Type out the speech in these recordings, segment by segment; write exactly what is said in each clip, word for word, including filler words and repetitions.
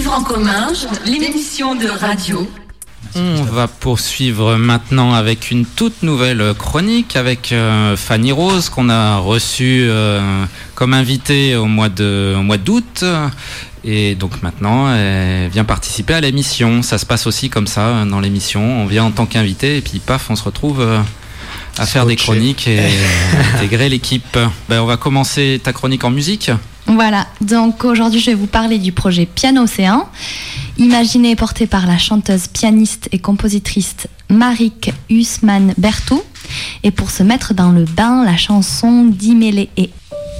Vivre en commun, l'émission de radio. On va poursuivre maintenant avec une toute nouvelle chronique avec euh, Fanny Rose qu'on a reçue euh, comme invitée au mois de, au mois d'août. Et donc maintenant, elle vient participer à l'émission. Ça se passe aussi comme ça dans l'émission. On vient en tant qu'invité et puis paf, on se retrouve euh, à faire des chroniques et intégrer l'équipe. Ben, on va commencer ta chronique en musique. Voilà, donc aujourd'hui je vais vous parler du projet Piano Océan, imaginé et porté par la chanteuse, pianiste et compositrice Maric Usman Bertou. Et pour se mettre dans le bain, la chanson d'Imele E.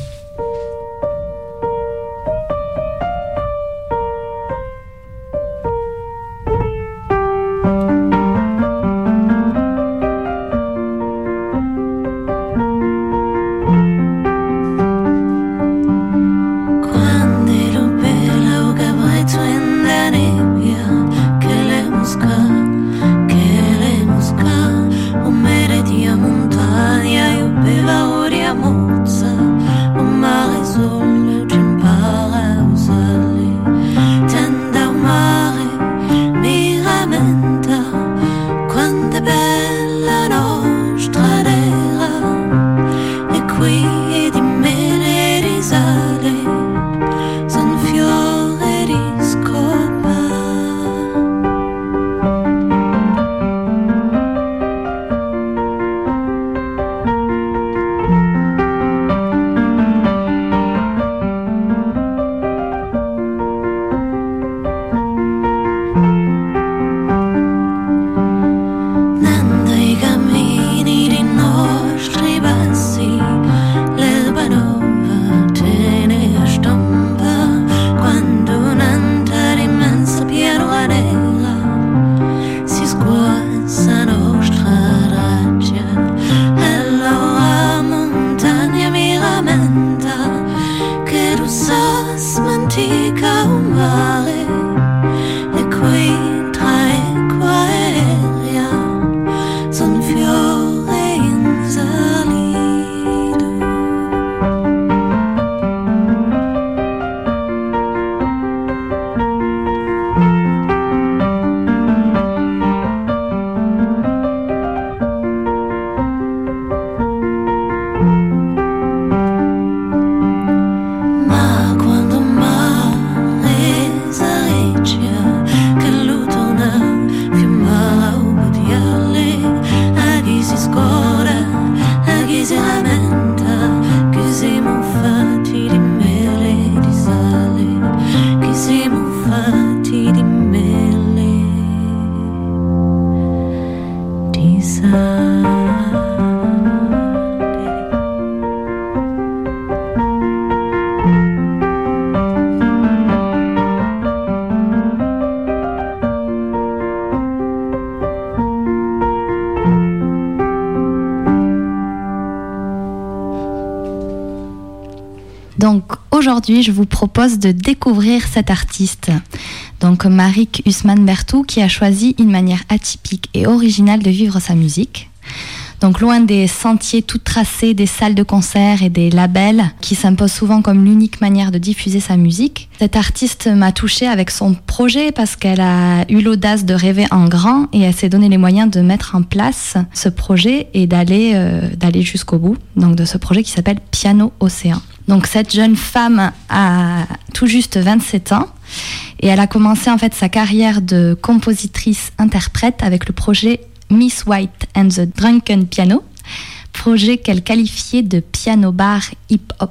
Donc aujourd'hui, je vous propose de découvrir cet artiste. Donc Maric Usman Bertou, qui a choisi une manière atypique et originale de vivre sa musique. Donc loin des sentiers tout tracés, des salles de concert et des labels qui s'imposent souvent comme l'unique manière de diffuser sa musique, cette artiste m'a touchée avec son projet parce qu'elle a eu l'audace de rêver en grand et elle s'est donné les moyens de mettre en place ce projet et d'aller, euh, d'aller jusqu'au bout, donc de ce projet qui s'appelle Piano Océan. Donc cette jeune femme a tout juste vingt-sept ans et elle a commencé en fait sa carrière de compositrice-interprète avec le projet Miss White and the Drunken Piano, projet qu'elle qualifiait de piano bar hip-hop.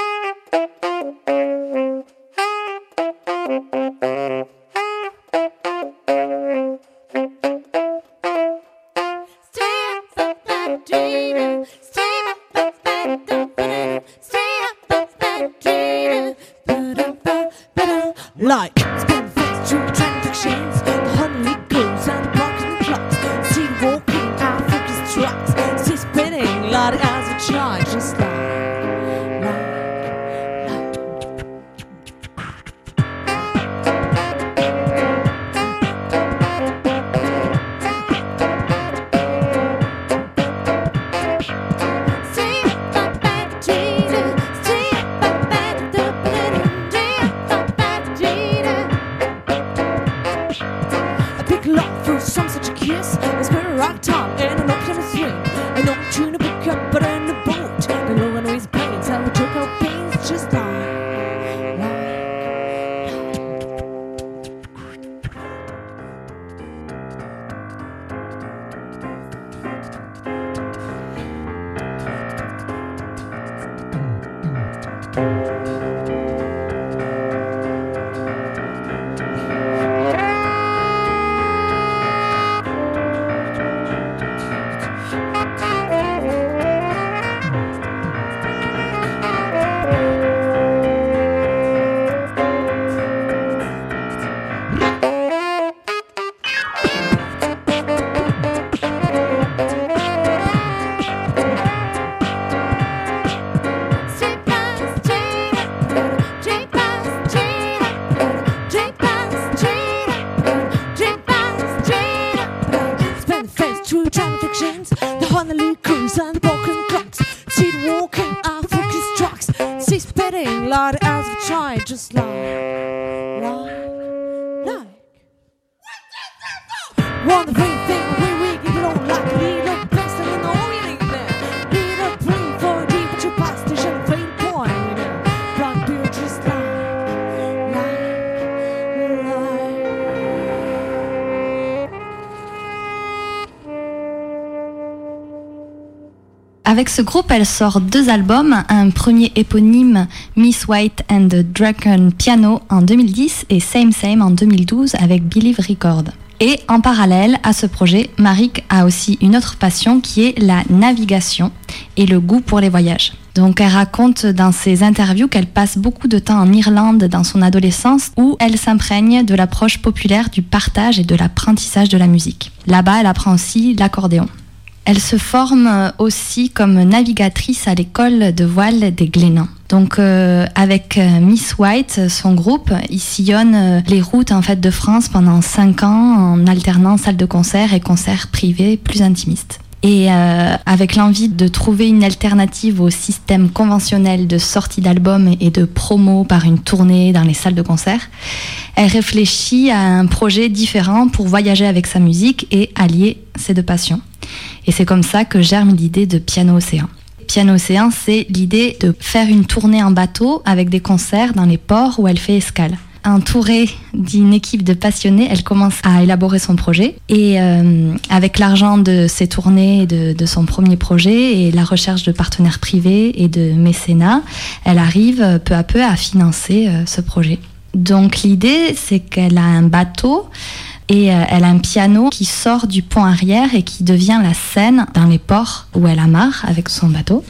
Like spend fixed through transactions, the honey goes and the parking plots. See walking, our focus trucks. See spinning, like as a child, just like, like. we try, just like, like, like. One the big thing, we we get it on like we look best in the oil there. We look pretty for deep, but your past is a fatal point. Black beard, just like, like, like. Avec ce groupe, elle sort deux albums, un premier éponyme Miss White and the Dragon Piano en deux mille dix et Same Same en deux mille douze avec Believe Records. Et en parallèle à ce projet, Maric a aussi une autre passion qui est la navigation et le goût pour les voyages. Donc elle raconte dans ses interviews qu'elle passe beaucoup de temps en Irlande dans son adolescence où elle s'imprègne de l'approche populaire du partage et de l'apprentissage de la musique. Là-bas, elle apprend aussi l'accordéon. Elle se forme aussi comme navigatrice à l'école de voile des Glénans. Donc euh, avec Miss White, son groupe, il sillonne les routes en fait de France pendant cinq ans en alternant salles de concert et concerts privés plus intimistes. Et euh, avec l'envie de trouver une alternative au système conventionnel de sortie d'albums et de promo par une tournée dans les salles de concert, elle réfléchit à un projet différent pour voyager avec sa musique et allier ses deux passions. Et c'est comme ça que germe l'idée de Piano Océan. Piano Océan, c'est l'idée de faire une tournée en bateau avec des concerts dans les ports où elle fait escale. Entourée d'une équipe de passionnés, elle commence à élaborer son projet. Et euh, avec l'argent de ses tournées, de, de son premier projet et la recherche de partenaires privés et de mécénats, elle arrive peu à peu à financer euh, ce projet. Donc l'idée, c'est qu'elle a un bateau et euh, elle a un piano qui sort du pont arrière et qui devient la scène dans les ports où elle amarre avec son bateau.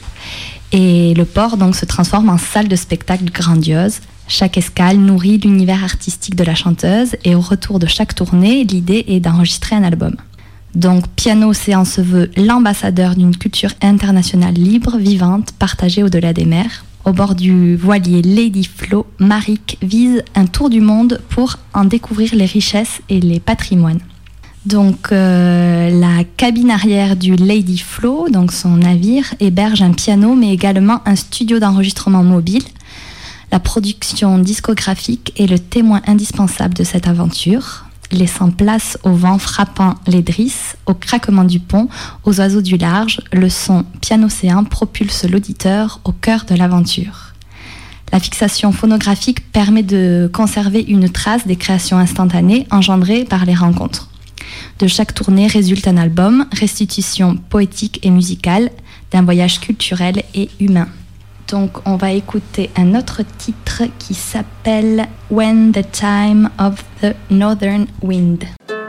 Et le port donc se transforme en salle de spectacle grandiose. Chaque escale nourrit l'univers artistique de la chanteuse et au retour de chaque tournée, l'idée est d'enregistrer un album. Donc Piano Océan se veut l'ambassadeur d'une culture internationale libre, vivante, partagée au-delà des mers. Au bord du voilier Lady Flo, Maric vise un tour du monde pour en découvrir les richesses et les patrimoines. Donc euh, la cabine arrière du Lady Flo, donc son navire, héberge un piano mais également un studio d'enregistrement mobile. La production discographique est le témoin indispensable de cette aventure, laissant place au vent frappant les drisses, au craquement du pont, aux oiseaux du large. Le son Piano Océan propulse l'auditeur au cœur de l'aventure. La fixation phonographique permet de conserver une trace des créations instantanées engendrées par les rencontres. De chaque tournée résulte un album, restitution poétique et musicale d'un voyage culturel et humain. Donc on va écouter un autre titre qui s'appelle When the Time of the Northern Wind.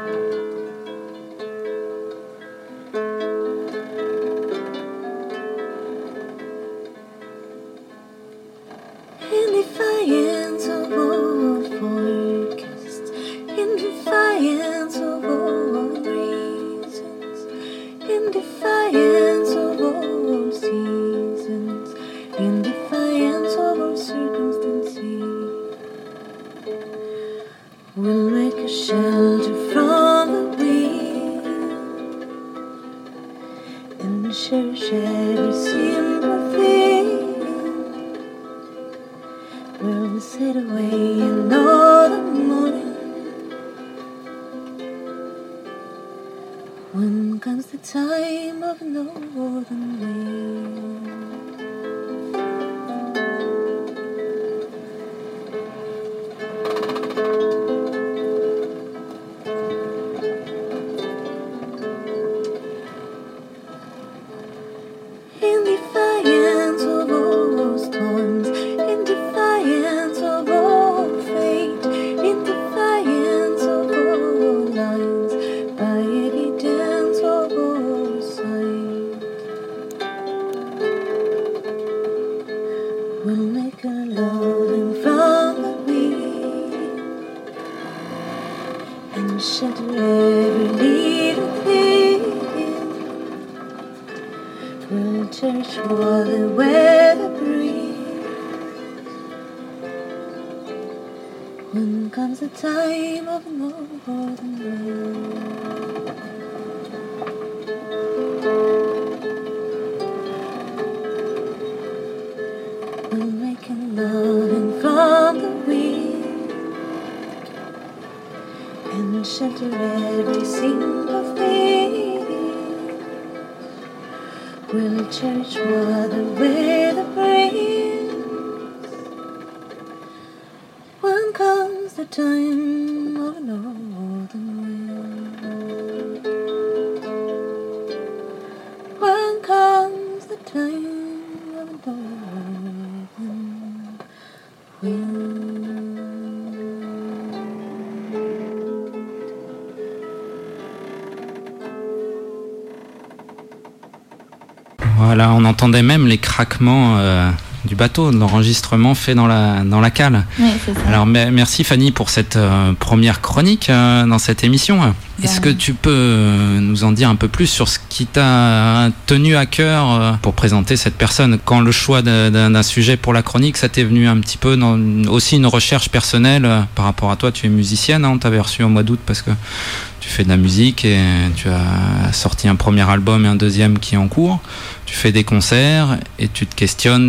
In defiance of all forecasts, in defiance of all reasons, in defiance of all seasons, in defiance of all circumstances, we'll make a shelter from the wind and cherish every sympathy. We'll sit away in all the morning when comes the time of northern wind. In defiance of all storms, in defiance of all fate, in defiance of all lines, by evidence of all sight, we'll make a loving from the wind and shelter every living thing. We'll cherish more than weather breeze when comes the time of northern wind. We'll make a loving from will shelter every single fear. We'll cherish water with a breeze. When comes the time of a northern wind? When comes the time of a northern wind? Voilà, on entendait même les craquements euh, du bateau, de l'enregistrement fait dans la, dans la cale. Oui, c'est ça. Alors me- merci Fanny pour cette euh, première chronique euh, dans cette émission. Est-ce que tu peux euh, nous en dire un peu plus sur ce qui t'a tenu à cœur euh, pour présenter cette personne? Quand le choix d'un, d'un sujet pour la chronique, ça t'est venu un petit peu dans une- aussi une recherche personnelle euh, par rapport à toi? Tu es musicienne, hein, on t'avait reçu au mois d'août parce que tu fais de la musique et tu as sorti un premier album et un deuxième qui est en cours. Tu fais des concerts et tu te questionnes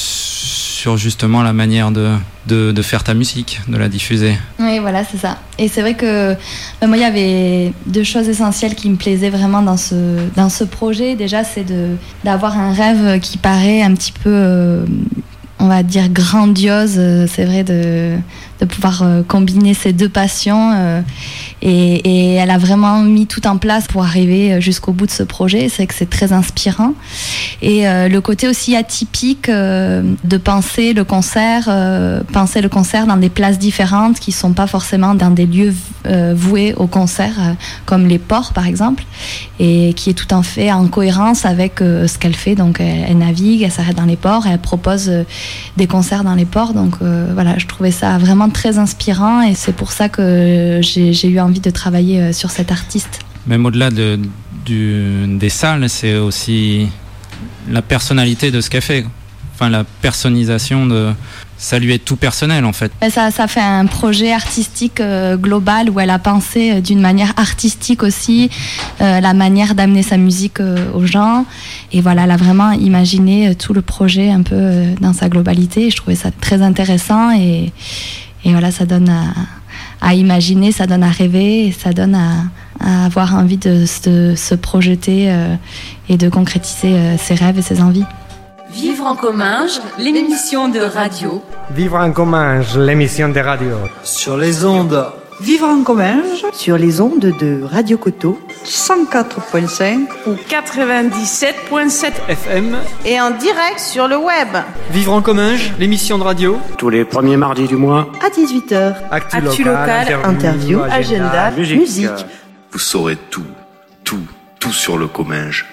sur justement la manière de, de, de faire ta musique, de la diffuser. Oui, voilà, c'est ça. Et c'est vrai que ben, moi, il y avait deux choses essentielles qui me plaisaient vraiment dans ce, dans ce projet. Déjà, c'est de, d'avoir un rêve qui paraît un petit peu, euh, on va dire, grandiose. C'est vrai, de, de pouvoir euh, combiner ces deux passions. Euh, et, et elle a vraiment mis tout en place pour arriver jusqu'au bout de ce projet. C'est que c'est très inspirant. Et euh, le côté aussi atypique euh, de penser le concert, euh, penser le concert dans des places différentes qui sont pas forcément dans des lieux euh, voués au concert, euh, comme les ports par exemple, et qui est tout en fait en cohérence avec euh, ce qu'elle fait. Donc elle, elle navigue, elle s'arrête dans les ports, et elle propose euh, des concerts dans les ports. Donc euh, voilà, je trouvais ça vraiment très inspirant, et c'est pour ça que j'ai, j'ai eu envie de travailler euh, sur cet artiste. Même au-delà de, du, des salles, c'est aussi la personnalité de ce qu'elle fait. Enfin, la personnisation de... Ça lui est tout personnel, en fait. Ça, ça fait un projet artistique euh, global où elle a pensé euh, d'une manière artistique aussi euh, la manière d'amener sa musique euh, aux gens. Et voilà, elle a vraiment imaginé euh, tout le projet un peu euh, dans sa globalité. Et je trouvais ça très intéressant. Et, et voilà, ça donne à, à imaginer, ça donne à rêver, et ça donne à, à avoir envie de, de se projeter euh, et de concrétiser euh, ses rêves et ses envies. Vivre en commun, l'émission de radio. Vivre en commun, l'émission de radio. Sur les ondes. Vivre en commun sur les ondes de Radio Coteau cent quatre virgule cinq ou quatre-vingt-dix-sept virgule sept F M et en direct sur le web. Vivre en commun, l'émission de radio. Tous les premiers mardis du mois. À dix-huit heures. Actu, Actu local, local, interview, agenda, musique. musique. Vous saurez tout, tout, tout sur le Comminges.